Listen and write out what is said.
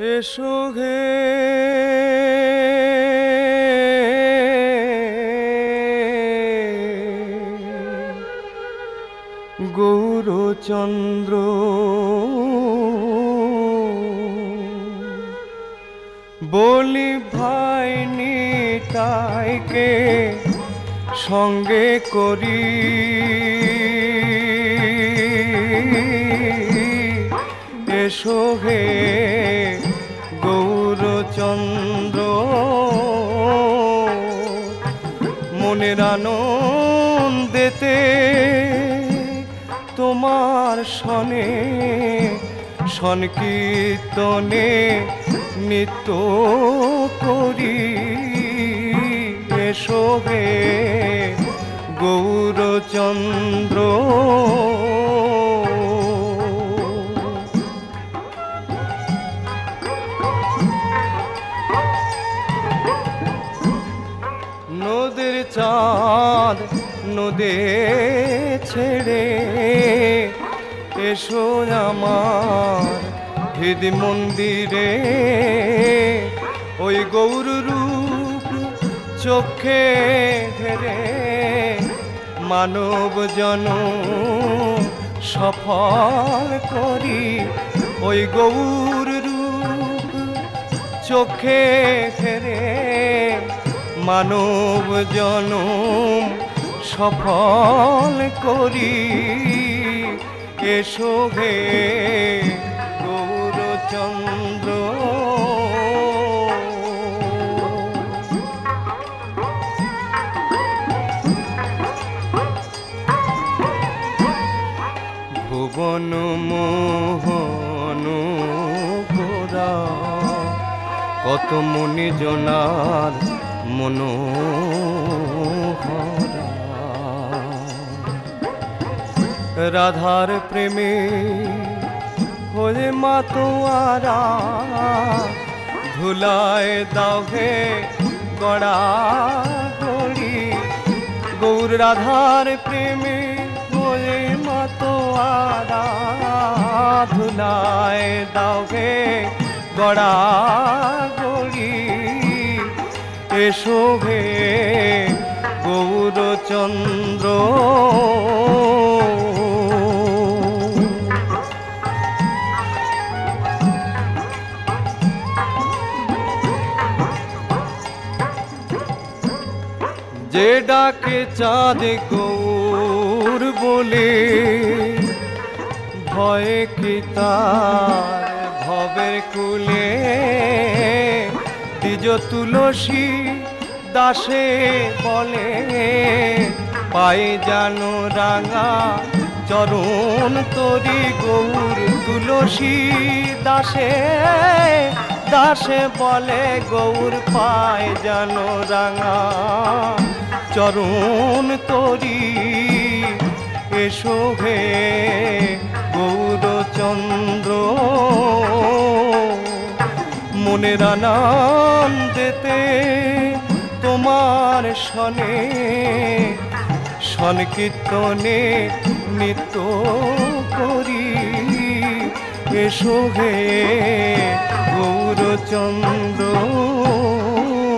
এসো হে গৌরচন্দ্র, বলি ভাই নিতাইকে সঙ্গে করি, এসো হে গৌরচন্দ্র, মনের আনন্দেতে তোমার সনে সংকীর্তনে নিত্য করি, এসো হে গৌরচন্দ্র। নদীর চাঁদ নদে ছেড়ে এসো আমার হৃদ মন্দিরে, ওই গৌর রূপ চোখে ধরে মানব জনম সফল করি, ওই গৌর রূপ চোখে ধরে মানব জনম সফল করি, এসো হে গৌরচন্দ্র। ভুবন মোহন গোরা কত মুনি জনার মনোহরা, রাধার প্রেমে হলে মাতোয়ারা, ধুলায় দাও হে গড়া গড়ি, গৌর রাধার প্রেমে হলে মাতোয়ারা, ধুলায় দাও হে গড়া গড়ি, এসো হে গৌরচন্দ্র। যে ডাকে চাঁদ গৌর বলে, ভয়ে কি তার ভবের কুলে, দ্বিজ তুলসী দাসে বলে, পায়ে জানো রাঙা চরণ তরি, গৌর তুলসী দাসে দাসে বলে, গৌর পায়ে জানো রাঙা চরণ তরি, এসো হে গৌরচন্দ্র, মনের আনন্দেতে তোমার সনে সংকীর্তনে নিত্য করি, এসো হে গৌরচন্দ্র।